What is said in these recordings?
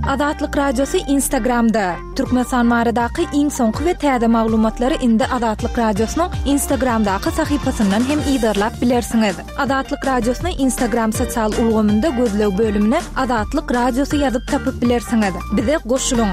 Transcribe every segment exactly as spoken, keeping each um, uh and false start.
Azatlyk radiosu Instagramda. Türkmenistan maradaky iň soňky we täze maglumatlary indi Azatlyk radiosynyň Instagramdaky sahypasyndan hem ýa-da bilersiňiz. Azatlyk radiosyny Instagram sosial ulgamynda gözleg bölümine Azatlyk radiosu ýazyp tapyp bilersiňiz. Bize goşulyň.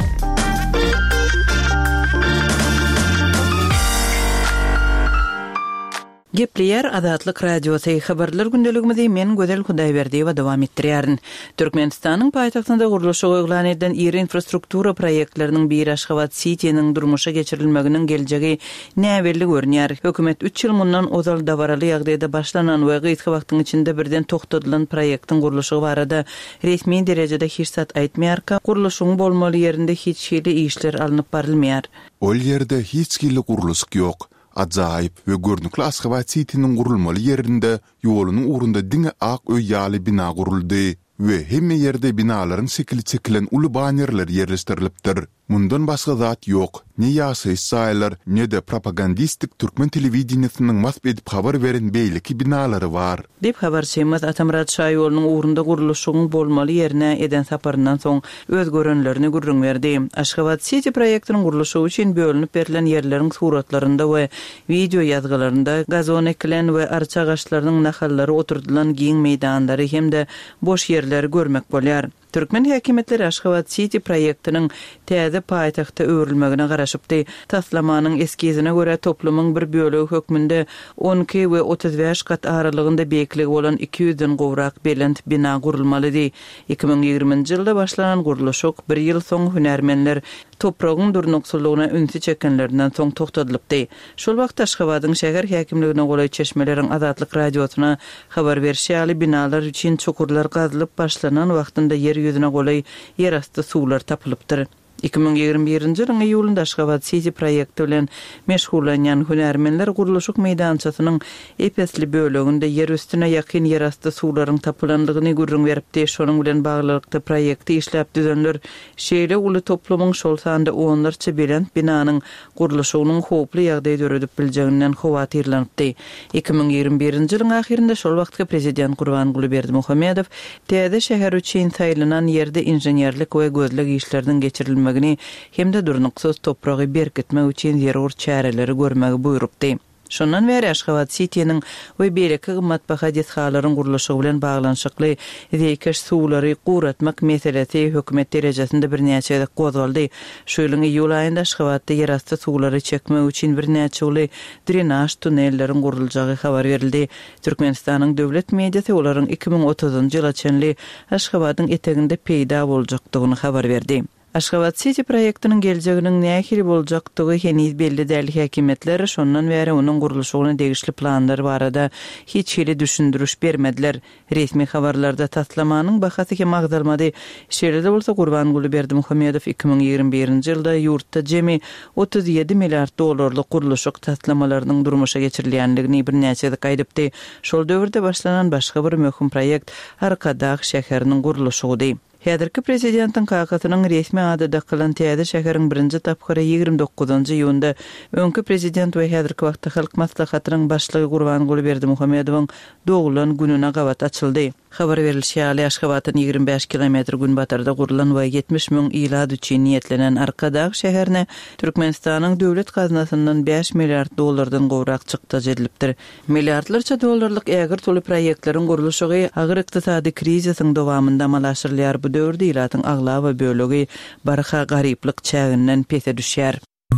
Gepleyer Azatlyk radiosu habarlar gündeligimizi men Gözel Hudaýberdiýewa dowam etdirýärin. Türkmenistanyň paýtagtynda gurulşy öýglan eden ýer infrastruktura proýektleriniň bir Aşgabat City'niň durmuşa geçirilmeginiň geljegi näberli görnýär. Hökümet üç ýyl mundan ozal dabaraly ýagdaýda başlanan we gytky wagtyň içinde birden toktadylan proýektiň gurulşy barada resmi derejede hiç zat aýtmaýarka, gurulşyň bolmaly ýerinde hiç şeýle işler alınıp barylmaýar. Ol ýerde hiç kili gurulşyk ýok. Ajaýyp we görnükli Aşgabat City'niň gurulmaly ýerinde ýolunyň urunda diňe ak öý ýaly bina guruldy we hemme ýerde binalaryň şekli çekilen uly banerler ýerleşdirilipdir. Mundan başga zat ýok. Ne ýaşy saýlar, ne de propagandistik türkmen telewizionynyň masp edip habar beren beýleki binalary bar. Dip habarçymyz Atamrat Şaýolunyň urunda gurulşygyň bolmaly ýerine eden saparyndan soň öz görenlerini gurrun berdi. Aşgabat City proýektiniň gurulşy üçin bölünip berilen ýerleriň suratlarynda we video ýazgylarynda gazon eklen we arça agaçlarynyň nahallary oturdulan giň meýdanlary hemde boş ýerleri görmek bolýar. Türkmen häkimetleri Aşgabat City proýektiniň täze paýtagta öwrülmegine garaşypdy. Taslamanyň eskizine görä toplumyň bir bölegi hökmünde on iki we otuz beş kat aralygynda beýikligi bolan iki ýüzden gowrak belent bina gurulmalydy. iki ming ýigrimiji ýylda başlanan gurulşyk bir ýyl soň hünärmenler topragyň durnuksullygyna ünsi çekenlerinden soň toktadylypdy. Şol wagtda Aşgabatyň şäher häkimligine golaý çeşmeleriň Azatlyk radiosyna habar berýär, binalar üçin çukurlar gazylyp başlanan wagtynda yer ýüzüne golaý ýerasty suwlar tapylypdyr. iki ming ýigirmi birinji ýylyň ýulunda Aşgabat City proýekti bilen meşgulanýan hünärmenler gurulşyk meýdançasynyň epesli böleginde yer üstüne ýakyn ýerasty suwlaryň tapylandygyny gurrun beripdi. Şonuň bilen baglykda proýekti işläp düzenler şeýle uly toplumyň şol sanda onlarça belent binanyň gurulşygynyň hoply ýagdaýda öredip biljeginden howatyrlanypdy. iki ming ýigirmi birinji ýylyň ahirinde şol wagtky prezident Gurbanguly Berdimuhammedow täze şäher üçin saýlanan ýerde inženýerlik we gözleg işlerden geçirilmeli hemde durnuksuz topragy berkitmek üçin zerur çäreleri görmegi buýrupdy. Şondan beri Aşgabat City'niň we beýleki gymmatbaha dethalaryň gurulşy bilen baglanşykly zeýkeş suwlary guratmak meselesi hökümet derejesinde bir näçe gozuldy. Şu ýylyň ýul aýynda Aşgabatda ýerasty suwlary çekmek üçin bir näçe uly drenaj tunnelleriň guruljagy habar berildi. Türkmenistanyň döwlet mediasy olaryň iki ming otuzunjy ýyla çenli Aşgabatyň eteginde peýda boljakdygyny habar berdi. Aşgabat City proýektiniň geljeginiň nähili boljakdygy heniz belli däl. Häkimetler şondan bäri onuň gurulşygyna degişli planlary barada hiç hili düşündürüş bermediler. Resmi habarlarda taslamanyň bahasy hem agdalmady. Şeýle bolsa Gurbanguly Berdimuhammedow iki ming ýigirmi birinji ýylda ýurtda jemi otuz ýedi milliard dollarlyk gurulşyk taslamalarynyň durmuşa geçirilýändigini bir näçe gaýdypdy. Şol döwürde başlanan başga bir möhüm proýekt Arkadaq şäheriniň gurulşygydy. Häzirki prezidentiň kakatynyň resmi adada kılan täze şäheriň birinji tapkary ýigirmi dokuzunjy ýylda öňkü prezident we häzirki wagtda halk maslahatynyň başlygy Gurbanguly Berdimuhammedowyň doglan gününe gawat açyldy. Habar berilýär, Aşgabatyň ýigirmi beş kilometr gün batarda gurulan we yetmiş miň ýyla üçin niýetlenen Arkadaq şäherine Türkmenistanyň döwlet gaznasyndan beş milliard dollardan gowrak çykda jedilipdir. Milliardlarça dollarlyk ägir toly proýektleriň gurulşygy agyr ykdysady krizisyň dowamynda malaşyrylýar. Bu döwürde ýylatyň agla we bölegi barha garyplyk çäginden pese düşýär.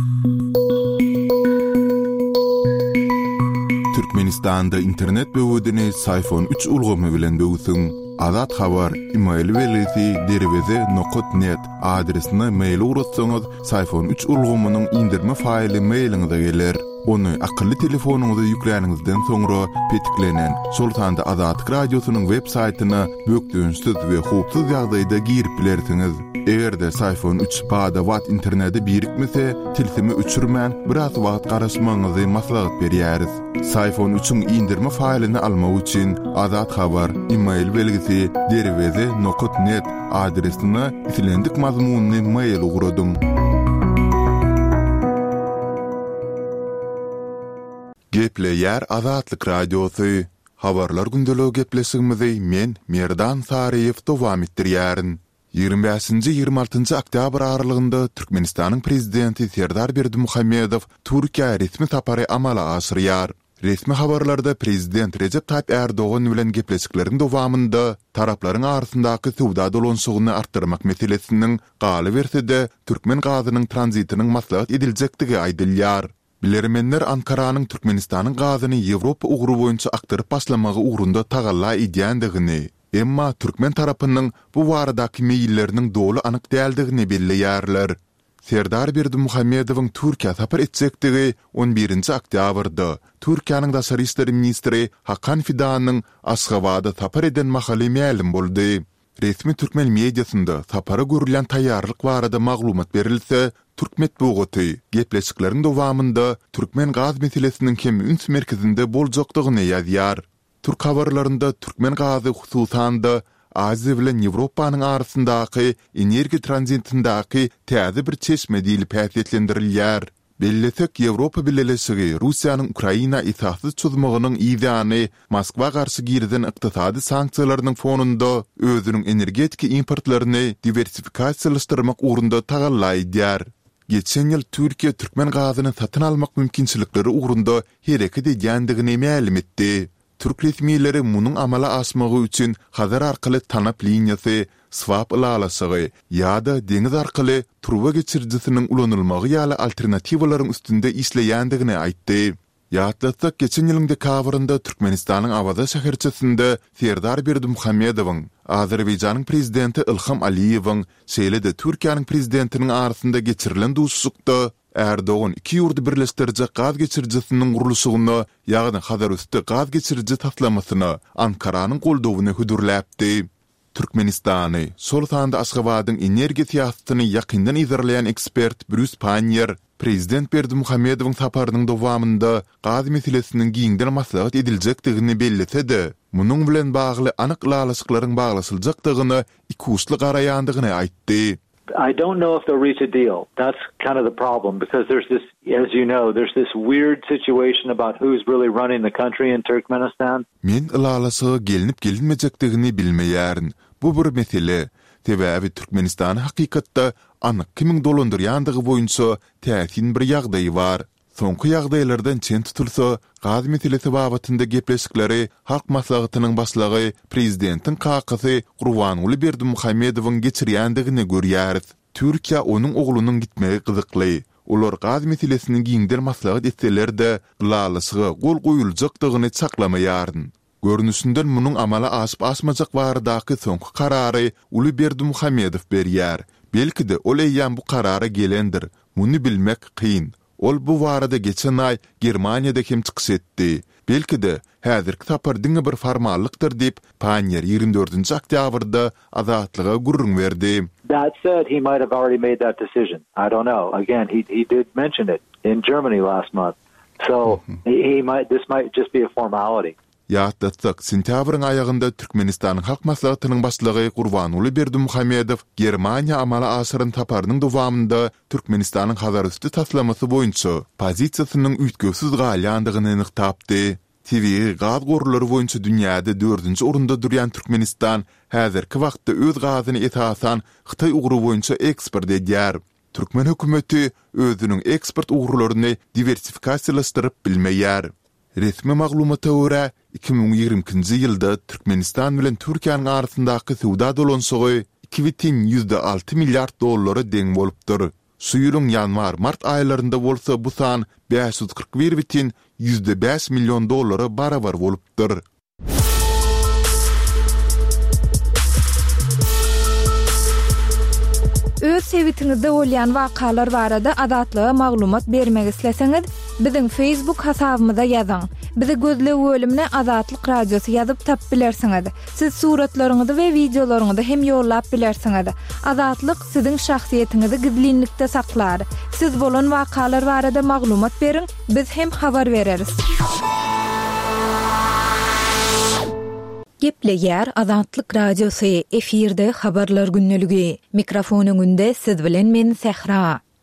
Türkmenistanda internet böwüdini Sayfon üç ulgamy bilen böwüsüň. Azat habar email welisi derweze nokta net adresine mail uratsaňyz Sayfon üç ulgamynyň indirme faýly mailiňize geler. Onu akıllı telefonuňyza ýükläňizden soňra petiklenen Sultanda Azatlyk radiosynyň web saýtyna bökdüňsiz we hupsuz ýagdaýda girip bilersiňiz. Egerde Sayfon üç pada watt interneti birikmese, tilsimi üçürmän biraz wagt garaşmaňyzy maslahat berýäris. Sayfon üçüň indirme faýlyny almak üçin Azat habar email belgisi derweze nokta net adresine itilendik mazmunyny mail ugradyň. Gepleýär Azatlyk radiosu. Habarlar gündeligi gepleşigimizi men Merdan Sariýew dowam etdirýärin. ýygrimi beşinji ýygrimi altynjy oktyabr aralygynda Türkmenistanyň prezidenti Serdar Berdimuhammedow Türkiýe resmi tapary amala aşyrýar. Resmi habarlarda prezident Recep Tayyip Erdoğan bilen gepleşiklerin dowamında taraplaryň arasyndaky sowda dolanşygyny artdyrmak meselesiniň galy bersede türkmen gazynyň tranzitiniň maslahat ediljekdigi aýdylýar. Bilermenler Ankaranyň Türkmenistanyň gazyny Ýewropa ugru boýunça aktyryp başlamagy ugrunda tagalla edýändigini, emma türkmen tarapynyň bu baradaky meýilleriniň dolu anyk däldigini belleýärler. Serdar Berdimuhammedowyň Türkiýe tapar etjekdigi on birinji oktýabrda Türkiýanyň daşary işler ministri Hakan Fidannyň Aşgabatda tapar eden mahaly ma'lum boldy. Resmi türkmen mediasynda tapara görülen taýýarlyk barada maglumat berilse, Türkmet bogaty gepleşiklerin dowamında türkmen gaz meselesiniň hem üns merkezinde boljakdygyny ýazýar. Türk habarlarynda türkmen gazy hususanda Aziya bilen Ýewropanyň arasyndaky energi tranzitindaky täze bir çeşme diýilip häsiýetlendirilýär. Bellesek Ýewropa Birleşigi Russiýanyň Ukraina itaatsyz çözümiňiň ýa-ni Moskwa garşy girden ykdysady sanksiýalarynyň fonunda özüniň energetik importlaryny diversifikasiýalaşdyrmak ugrunda tagalla edýär. Geçen ýyl Türkiýe türkmen gazyny satyn almak mümkinçilikleri ugrunda hereket edýändigini ma'lum etdi. Türk resmiýetleri munyň amala aşmagy üçin Hazar arkaly tanap liniýasy, swap ulalasy ýa-da deňiz arkaly truba geçirjisiniň ulanylmagy ýaly alternatiwalaryň üstünde işleýändigini aýtdy. Ýatlatsak geçen ýylyň dekabrynda Türkmenistanyň Awaza şäherçesinde Serdar Berdimuhammedowyň, Azerbaýjanyň prezidenti Ilham Aliýewiň, şeýle-de Türkiýanyň prezidentiniň arasynda geçirilen duşsukda Erdoğan iki ýurdu birleşdirjek gaz geçirjisiniň gurulşygyny, ýagny Hazar üstü gaz geçirji taslamasyny Ankaranyň goldawyny hudurläpdi. Türkmenistany, sol sanda Aşgabatyň energiýa siýasatyny ýakyndan izleýän ekspert Bruce Panyer, prezident Berdimuhammedowyň saparynyň dowamında gaz meselesiniň giňden maslahat ediljekdigini bellese-de, munyň bilen bagly anyk lalaşyklaryň baglaşyljakdygyny iki uçly garaýandygyny aýtdy. I don't know if they'll reach a deal. That's kind of the problem because there's this, as you know, there's this weird situation about who's really running the country in Turkmenistan. Men ilalasy gelinip gelinmejekdigini bilmeýärin. Bu bir mesele. Sebäbi Türkmenistan hakykatda anyk kimiň dolandyrýandygy boýunça täsin bir ýagdaý bar. Soňky ýagdaýlardan çen tutulsa, gaz meselesi babatynda gepleşikleri halk maslahatynyň başlygy prezidentiň kakasy Gurbanuly Berdimuhammedowyň geçirýändigini görýäris. Türkiýe onuň oglunyň gitmegi gyzykly. Olar gaz meselesiniň giňden maslahat etseler-de, lalasy gol goýuljakdygyny çaklamaýaryn. Görnüşinden munyň amala aşyp aşmajak baradaky soňky karary Uly Berdimuhammedow berýär. Belki de ol eýýän bu karara gelendir. Muny bilmek kyn. Ol bu barada geçen ay Germaniýada hem çykyş etdi. Belki de häzirki tapar diňe bir formallykdyr diýip Panyer ýygrimi dördünji oktýabrda azatlyga gurrun berdi. That said, he might have already made that decision. I don't know. Again, he he did mention it in Germany last month. So he, he might this might just be a formality. Ýatlatsak, sentýabryň aýagynda Türkmenistanyň halk maslahatynyň başlygy Gurbanuly Berdimuhammedow Germaniýa amala aşyryň taparynyň dowamında Türkmenistanyň Hazar üstü taslamasy boýunça pozisiýasynyň üýtgesiz galýandygyny nyktapdy. T V gaz gorulary boýunça dünýäde dördünji orunda durýan Türkmenistan häzirki wagtda öz gazyny esasan Hytaý ugru boýunça eksport edýär. Türkmen hökümeti özüniň eksport ugrularyny diversifikasiýalaşdyryp bilmeýär. Resmi maglumata görä iki bin ýigrimkinji ýylda Türkmenistan bilen Türkiýanyň arasyndaky sowda dolanşygy iki butun yüzde altı milliard dollara deň bolupdyr. Şu ýylyň ýanwar-mart aýlarynda bolsa bu san beş yüz kırk bir butun yüzde beş milyon dollara barabar bolupdyr. Öz sebitiňizde bolýan wakalar barada adatlyga maglumat bermek isleseňiz, biziň Facebook hasabymyza ýazyň. Bizi gözle bölümine Azatlyk Radiosu ýazyp tap bilersiňiz. Siz suratlaryňyzy we videolaryňyzy hem ýollap bilersiňiz. Azatlyk siziň şahsiýetiniňizi gizlinlikde saklar. Siz bolan wakalar barada maglumat beriň, biz hem habar bereriz. Gepleýär Azatlyk Radiosu efirde habarlar günneligi. Mikrofonyň önünde siz bilen men Sehra.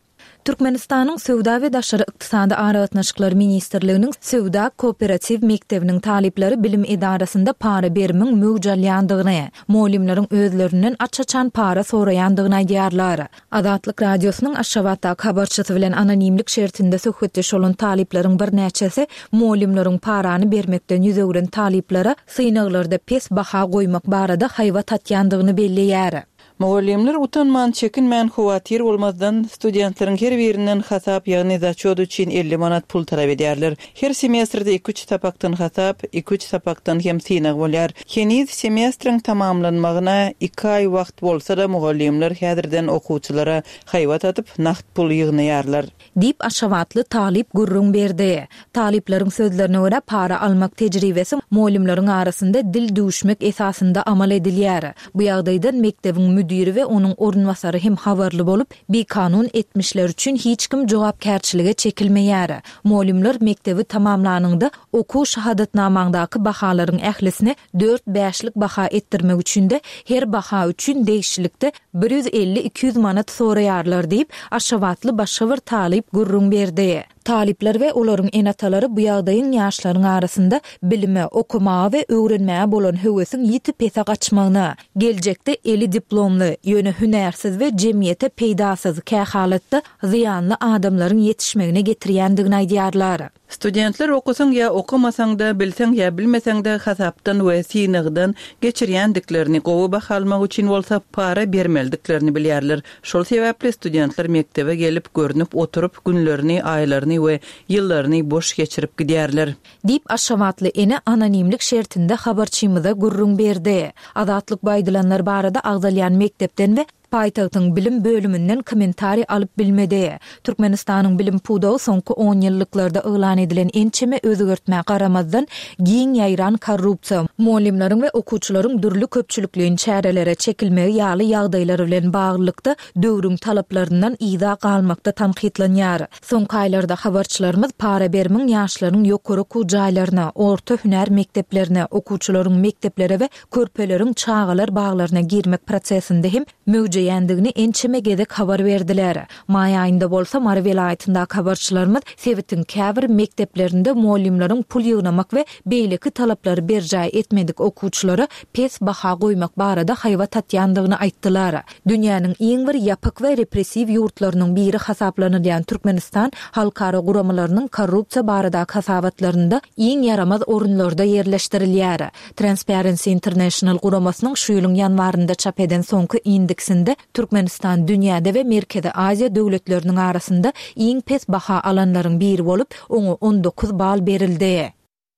Türkmenistanyň Söwda we Daşary ykdysady aragatnaşyklar ministrliginiň Söwda Kooperativ Mektebiniň talipleri bilim idarasynda para berimiň möwjudlyandygyny, molimleriň özlerinden açaçan para sorayandygyny aýdýarlar. Adatlyk radiosynyň Aşgabatda habarçysy bilen anonimlik şertinde söhbetdeş bolan talipleriň bir näçesi molimleriň parany bermekden ýüzegren taliplere synaglarda pes baha goýmak barada haýwa tatýandygyny belleýär. Muallimler utanman çekinmän huwatir bolmazdan studentlaryň her birinden hasap ýagny začod üçin elli manat pul talap edýärler. Her semestrde iki üç tapakdan hasap, iki üç tapakdan hem synag bolýar. Heniz semestriň tamamlanmagyna iki aý wagt bolsa da muallimler häzirden okuwçylara haýwa tatyp nagt pul ýygnaýarlar. Dip Aşgabatly talip gurrun berdi. Talipleriň sözlerine görä para almak tejribesi muallimleriň arasynda dil düşmek esasynda amal edilýär. Bu ýagdaýda mektebiň müdiri we onuň ornwasary hem habarly bolup, bir kanun etmişler üçin hiç kim jogapkärçilige çekilmeýär. Muallimler mektebi tamamlanynda okuw şahadatnamaňdaky bahalaryň ählisini dört beşlik baha etdirmek üçin de her baha üçin değişiklikde bir yüz elli iki yüz manat soraýarlar diýip Aşgabatly başga bir talip gurrun berdi. Talipler we olaryň enatalary bu ýagdaýyň ýaşlaryň arasynda bilime, okumaga we öwrenmäge bolan höwesiň ýitip pesa gaçmagyna, geljekde eli diplomly, ýöne hünärsiz we jemgyýete peýdasyz kähalatda ziýanly adamlaryň ýetişmegine getirýändigini aýdýarlar. Studentler okusaň ýa okumasaň da, bilseň ýa bilmeseň de hasapdan we synagdan geçirýändiklerini gowy bahalmak üçin bolsa para bermeldiklerini bilýärler. Şol sebäpli studentler mektebe gelip görünüp oturup günlerini, aýlaryny we ýyllaryny boş geçirip gidýärler. Dip Aşgabatly ene anonimlik şertinde habarçymyza gurrun berdi. Adatlyk baýdylanlar barada agdalýan mektepden we Paýtagtyň bilim bölümünden kommentari alyp bilmedi. Türkmenistanyň bilim pudawy soňky on ýylliklarda öýlan edilen ençeme özgörtmäge garamazdan giň ýaýran korrupsiýa, muallimleriň we okuwçylaryň dürli köpçülikliğin çärelere çekilmegi ýaly ýagdaýlary bilen baglykda döwrüň talaplaryndan ýa galmakda tanqidlanýar. Soňky aýlarda habarçylarymyz para berimiň ýaşlaryň ýokary okuw jaýlaryna, orta hünär mekteplerine, okuwçylaryň mekteplere we körpeleriň çağalar baglaryna girmek prosesinde hem ýändigini ençeme gedek habar berdiler. May aýynda bolsa Mara welaýatynda habarçylarymyz Sewitiň käbir mekteplerinde muallimleriň pul ýygnamak we beýleki talaplary berjaý etmedik okuwçylary pes baha goýmak barada haýwa tatýandygyny aýtdylar. Dünýäniň iň bir ýapyk we repressiw ýurtlarynyň biri hasaplanýan Türkmenistan halkara guramalarynyň korrupsiýa barada hasabatlarynda iň yaramaz orunlarda ýerleşdirilýär. Transparency International guramasynyň şu ýylyň ýanwarynda çap eden soňky indeksinde Türkmenistan dünýäde we Merkezi Aziýa döwletleriniň arasynda iň pes baha alanlaryň biri bolup, oňa on dokuz bal berildi.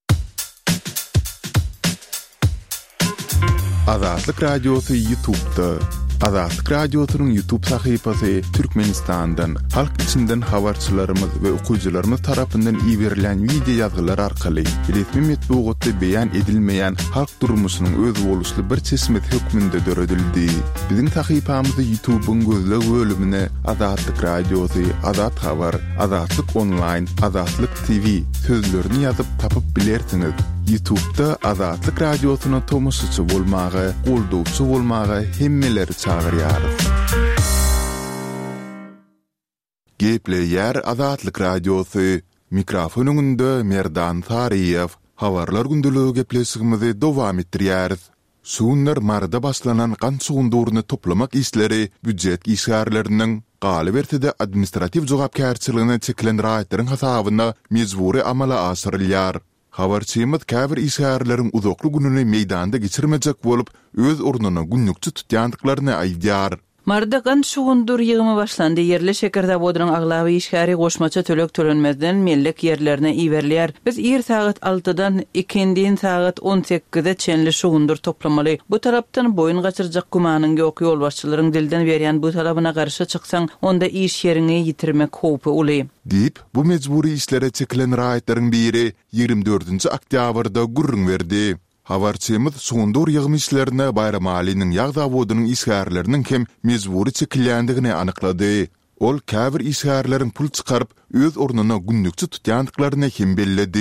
Adatlyk radiosu YouTube'da. Adatlyk radiosynyň YouTube sahypasy Türkmenistandan, halk içinden habarçylarymyz we okuwçylarymyz tarapyndan iýerilen video ýazgylar arkaly resmi metbuatda beýan edilmeýän halk durmuşynyň öz boluşly bir çeşmet hökmünde döredildi. Biziň sahypamyzda YouTube'un gözleg bölümine Adatlyk radiosy, Adat habar, Adatlyk online, Adatlyk T V sözlerini ýazyp tapyp bilersiňiz. YouTube'da Adatlyk radiosyna tomoşaçy bolmagy, goldowçy bolmagy hemmeleri çağırýar. Gepleýär Adatlyk radiosy. Mikrofon öňünde Merdan Tariýew. Habarlar gündüligi gepleşigimizi dowam etdirýär. Şunlar marda başlanan kan sugunduruny toplamak işleri büdjet işgärleriniň galy bertide administrativ jogapkärçiligiне çekilen raýatlaryň hasabyna mejburi amala asyrylýar. Habarçymyz käbir işgärleriň uzakly gününi meýdanda geçirmejek bolup, öz ornuny günnükçi tutýandyklaryny aýdýar. Mardakan şugundur ýygymy başlandy. Yerli şekerda bodyryň aglaby işgäri goşmaça tölek tölenmezden mellek yerlerine iýerilýär. Biz ir saat altıdan ikindin saat on sekizde çenli şugundur toplamaly. Bu tarapdan boyun gaçyrjak gumanyň ýok ýolbaşçylaryň dilden berýän bu talabyna garşy çyksaň, onda iş ýerini ýitirmek howpy uly. Dip, bu mecburi işlere çekilen raýatlaryň biri ýygrimi dördünçi oktýabrda gurrun berdi. Habarçymyz sugundur ýygymy işlerine Bayram Ali'niň ýagda bodynyň işgärleriniň hem mejburi çekilýändigini anyklady. Ol käbir işgärleriň pul çykaryp öz ornuny günnükçi tutýandyklaryny hem belledi.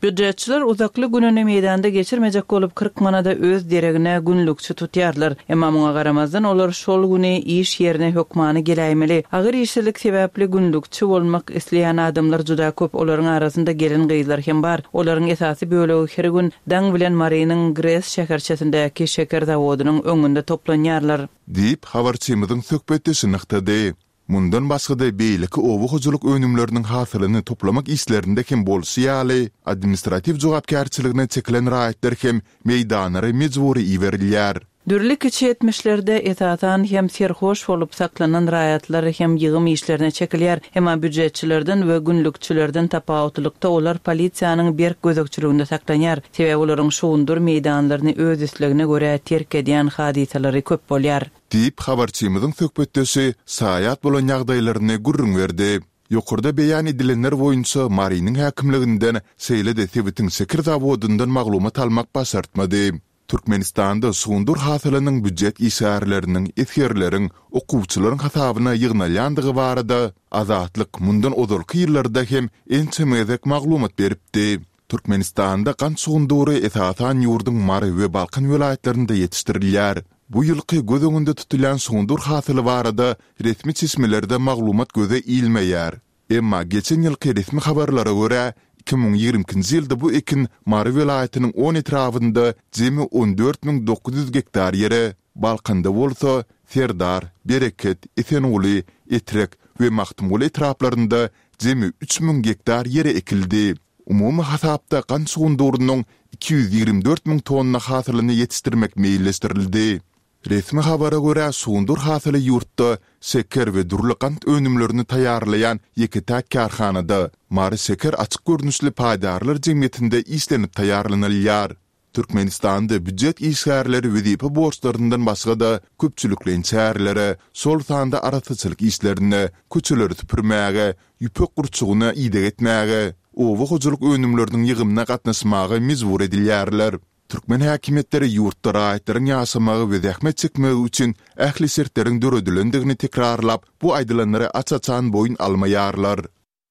Büdjetçiler uzakly gününi meydanda geçirmejek bolup kırk manada öz deregine günlükçü tutýarlar. Emma muňa garamazdan olar şol güni iş yerine hökmany geleýmeli. Agyr işçilik sebäpli günlükçü bolmak isleýän adamlar juda köp. Olaryň arasynda gelin gyzlar hem bar. Olaryň esasy bölegi her gün daň bilen Marynyň Gres şäherçesindäki şeker zawodynyň öňünde toplanýarlar. Diýip habarçymyzyň söhbetde nyktady. Mundan başga-da beýleki owu-hujuluk önümleriniň hasylyny toplamak işlerinde hem bolsa ýaly administrativ jogapkärçiligine çekilen raýatlar hem meýdanlara mejburi iwerilýär. Dürli kiçi etmişlerde etatan hem serhoş olup saklanan raýatlar hem ýygym işlerine çekilýär. Hema büdjetçilerden we günlükçilerden tapawutlykda olar polisiýanyň berk gözekçiliginde saklanýar. Sebäbi olaryň şuundur meýdanlaryny öz islegine görä terk edýän hadiseleri köp bolýar. Diýip habarçymyzyň söhbetdesi saýat bolan ýagdaýlaryny gurrun berdi. Ýokurda beýan edilenler boýunça Marynyň häkimliginden seýlede Tebitiň şeker zawodundan maglumat almak başartmady. Türkmenistanda suundur hasylynyň büdjet işgärleriniň etherleriň okuwçylaryň hasabyna ýygnalýandygy barada Azatlyk mundan ozalky ýyllarda hem ençemezek maglumat beripdi. Türkmenistanda kan suundury esatan ýurduň Mary we Balkan welaýatlarynda ýetişdirilýär. Bu ýylky göz öňünde tutulan suundur hasyly barada resmi çeşmelerde maglumat göze ilmeýär. Emma geçen ýylky resmi habarlara görä iki bin ýigrimkinji ýylda bu ekin Mary welaýatynyň on etrafynda jemi on dört bin dokuz ýüz hektar ýere, Balkanda bolsa Serdar, Bereket, Esenuly, Etrek we Maktumul etraflarynda jemi üç bin hektar ýere ekildi. Umumy hasapda kan sugundurynyň iki ýüz ýigrim dört bin tonna hasylyny ýetişdirmek meýilleşdirildi. Resmi habara görä suundur hasyly ýurtda şeker we durly kant önümlerini taýýarlayan iki tak karhanada Mary şeker açyk görnüşli paýdarlar jemgyýetinde işlenip taýýarlanylýar. Türkmenistanda büdjet işgärleri wezipe borçlaryndan başga da köpçülikleň çärlere, sol sanda aratyçylyk işlerine, köçeleri tüpürmäge, ýüpek gurçugyna ýydyk etmäge, owu-hujuluk önümleriniň ýygymyna gatnaşmagy mejbur edilýärler. Türkmen häkimetleri ýurtda raýatlaryň ýaşamagy we zähmet çekmegi üçin ähli sertleriň döredilendigini tekrarlap, bu aýdylanlary açaçan boyun almaýarlar.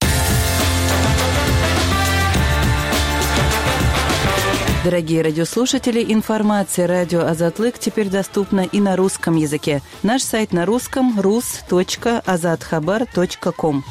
Дорогие радиослушатели, информация «Радио Азатлык» теперь доступна и на русском языке. Наш сайт на русском — рус точка азатхабар точка ком.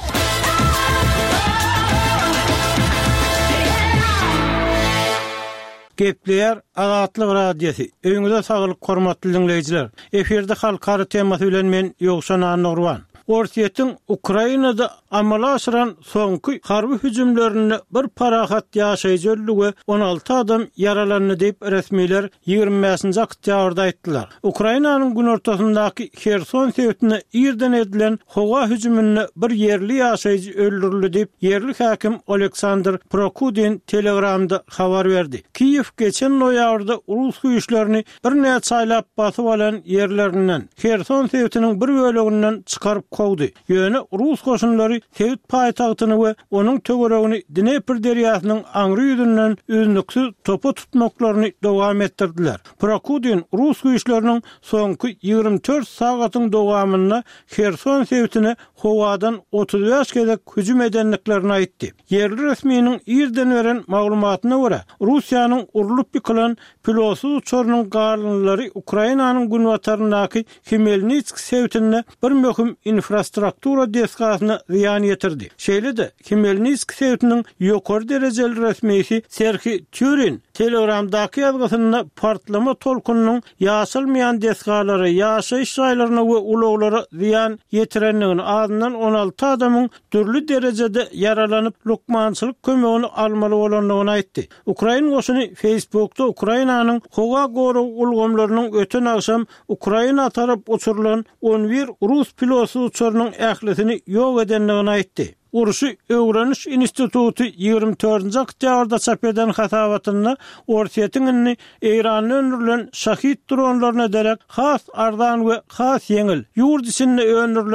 Gepler Azatlyk radiosu. Öňüňizde saglyk hormatly dinleýijiler. Eferde halkara temasy bilen men Ýogşan Anurwan. Orsiýetiň Ukrainada amala aşyran soňky harby hüjümlerini bir parahat ýaşaýjy öldüge on alty adam yaralandy diýip resmiler ýygrimi beşinji oktýabrda aýtdylar. Ukrainanyň gün ortasyndaky Kherson şeýletine ýerden edilen howa hüjümini bir yerli ýaşaýjy öldürildi diýip yerli häkim Oleksandr Prokudin Telegramda habar berdi. Kiýew geçen noýabrda Rus güýçlerini bir näçe saýlap basyp alan ýerlerinden Kherson şeýletiniň bir bölüginden çykaryp kowdy. Ýöne Rus goşunlary Şeýlet paýtagtyny we onuň töweregini Dnepr derýasynyň aňry ýüzünden üznüksiz topa tutmaklaryny dowam etdirdiler. Prokudin Rus güýçleriniň soňky ýygrimi dört sagatyň dowamyna Kherson şeýletine howadan otuz beş gezek hüjüm edenliklerini aýtdy. Yerli resminiň ýerden beren maglumatyna görä, Russiýanyň urulyp ýykylan pilotsuz uçarynyň garlynlary Ukrainanyň günwataryndaky Khmelnytsk şeýletine bir möhüm infrastruktura deskasyny ziyan ýetirdi. Şeýle-de Khmelnytsk şeýletiniň ýokary derejeli resmisi Serhi Tyurin Telegramdaky ýazgysyna partlama tolkunynyň ýaşylmaýan deskalary, ýaşaýyş ýaýlaryna we ulaglara ziyan ýetirenligini, azyndan on alty adamyň türli derejede yaralanyp lukmançylyk kömegini almaly bolanlygyny aýtdy. Ukraina goşuny Facebookda Ukrainanyň howa goru ulgamlarynyň öten akşam Ukraina tarap uçurulan on bir Rus pilotsuz uçarynyň ählisini ýok edenligini aýtdy. Uruşy Öwreniş instituty ýygrimi dördünji oktýabrda çap eden hasabatyna Orsiýetiň Eýranyň öndürilen şahit dronlaryna derek has ardan we has ýeňil ýurt içinde öndürilen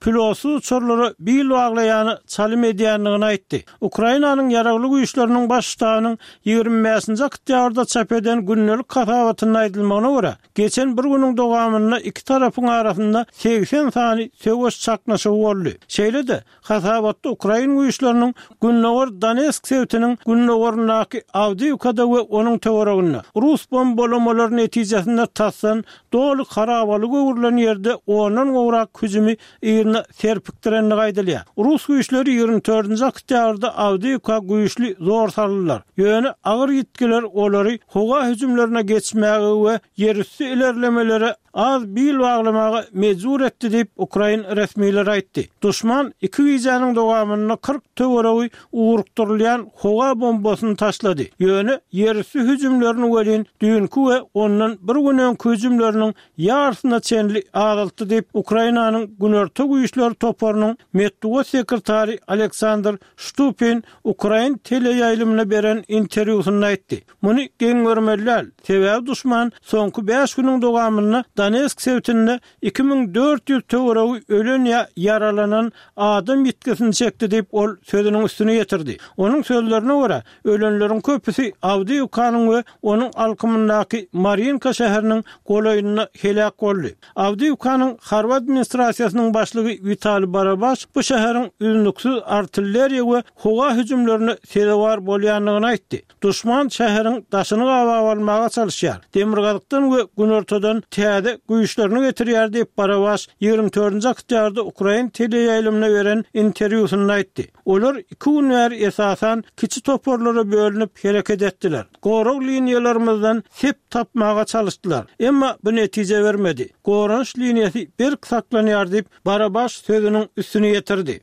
pilotsuz uçurlary bil baglaýany çalym edýändigini aýtdy. Ukrainanyň ýaragly güýçleriniň başçysynyň ýygrimi beşinji oktýabrda çap eden günnelik hatawatyny aýdylmagyna görä, geçen bir günüň dowamynda iki tarapyň arasynda seksen sany söwüş çaknaşy boldy. Şeýle-de hatawatda Ukraina güýçleriniň Günnowar Donetsk sewtiniň Günnowarnaky Avdiivkada we onuň töwereginde Rus bombalamalarynyn netijesinde tassan doly harabaly göwürlen ýerde onuň gowrak hüjümi ýerine serpikdirenini gaýdylýar. Rus güýçleri ýygrimi dördünji oktýabrda Avdiivka güýçli zor saldylar. Ýöne agyr ýetkiler olary howa hüjümlerine geçmäge we ýerüstü ilerlemelere az bil baglamaga mejbur etdi diýip Ukraina resmiýetleri aýtdy. Duşman iki wiýanyň dowamyny kırk töweregi ugrukdyrylýan howa bombasyny taşlady. Ýöne ýerüstü hüjümlerini welin dünkü we ondan bir günden hüjümleriniň ýarsyna çenli agyldy diýip Ukrainanyň Günerti güýçleri toparynyň medeniýet sekretary Aleksandr Stupin Ukraina teleýaýlymyna beren interwýusynda aýtdy. Muny geň görmeliler. Sebäbi duşman soňky beş güniň dowamyny Donetsk sewtinde iki bin dört ýüz töweregi ölen ýa yaralanan adam ýetkisini çekdi diýip ol sözüniň üstüne ýetirdi. Onuň sözlerine görä, ölenleriň köpüsi Avdiivkanyň we onuň alkymyndaky Mariinka şäheriniň golaýynyna helak boldy. Avdiivkanyň harp administrasiýasynyň başlygy Vitali Barabaş bu şäheriň üznüksiz artilleriýa we howa hüjümlerine sebäp bolýanlygyny aýtdy. Duşman şäheriň daşyny gawa almaga çalyşýar. Demirgazykdan we Günertodan täze güýçlerini getirýär diýip Barabaş ýygrimi dördünji oktýabrda Ukraina teleýaýlymyna beren interwýusynda aýtdy. Olar iki gün bäri esasan kiçi toporlara bölünip hereket etdiler. Gorag liniýalarimizden sep tapmaga çalyşdylar. Emma bu netije bermedi. Goranç liniýasy bir saklanýar diýip Barabaş sözüniň üstüne ýetirdi.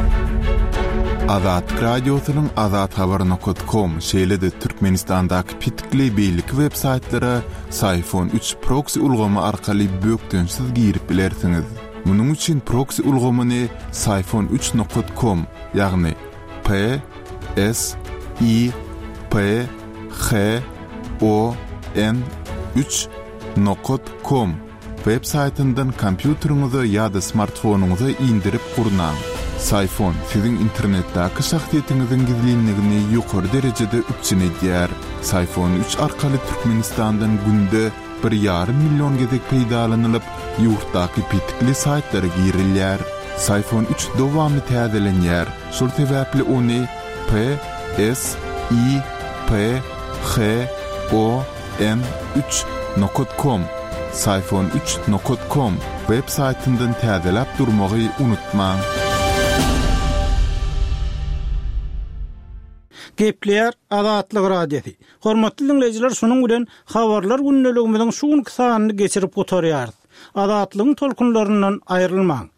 Azat radiosynyň azat habar nokta com şeýle-de Türkmenistandaky pitkli beýlik web saytlara Sayfon üç proxy ulgamy arkaly bökdönsiz girip bilersiňiz. Munyň üçin proxy ulgamyny sayfon üç nokta com ýagny P S I P H O N üç nokta com web saytyndan kompýuteriňize ýa-da smartfonuňyza indirip gurnaň. Sayfon sizin internetdäki şahsiýetiňiziň gizlinligini ýokary derejede üçin edýär. Sayfon üç arkaly Türkmenistandan günde bir ýarym million gezek peýdalanylyp, ýurtdaky pitkli saytlara girilýär. Sayfon üç dowamly täzelenýär. Şol sebäpli ony P S I P H O N üç nokta com sayfon üç nokta com web saytyndan täzelep durmagy unutmaň. Gepler Azatlyk radiosi. Hormatly dinleyijiler, şunuň bilen habarlar günneligimiziň şu sanyny geçirip gotarýar. Azatlygyň tolkunlaryndan aýrylmaň.